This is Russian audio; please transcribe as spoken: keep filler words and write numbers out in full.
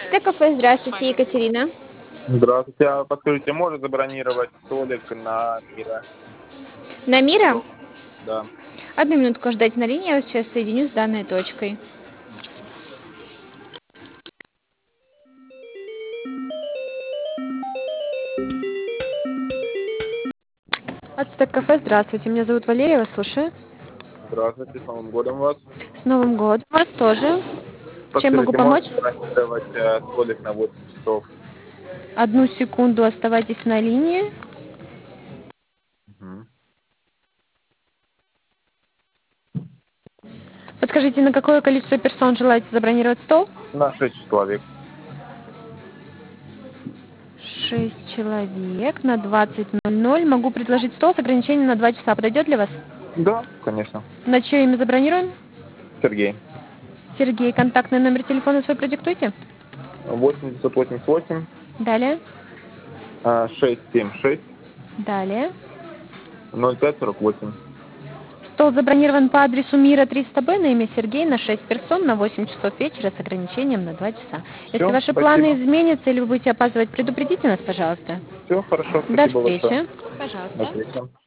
Ацтек-кафе, здравствуйте, Екатерина. Здравствуйте. А подскажите, можно забронировать столик на Мира? На Мира? Стол. Да. Одну минутку ждать на линии, я вас сейчас соединю с данной точкой. Ацтек-кафе, здравствуйте, меня зовут Валерия, вас слушаю. Здравствуйте, с Новым годом вас. С Новым годом вас тоже. Чем могу Подскажите, можно помочь? забронировать э, столик на восемь часов? Одну секунду, оставайтесь на линии. Мгм. Подскажите, на какое количество персон желаете забронировать стол? На шесть человек. Шесть человек на двадцать ноль ноль. Могу предложить стол с ограничением на два часа. Подойдет для вас? Да, конечно. На чье имя забронируем? Сергей. Сергей, контактный номер телефона свой продиктуйте. восемь девятьсот восемьдесят восемь Далее. э, шесть семь шесть Далее. ноль пять сорок восемь. Стол забронирован по адресу Мира триста Б на имя Сергей на шесть персон на восемь часов вечера с ограничением на два часа. Если Все, ваши планы спасибо. изменятся или вы будете опаздывать, предупредите нас, пожалуйста. Все, хорошо, До спасибо большое. встречи. До Пожалуйста. встречи.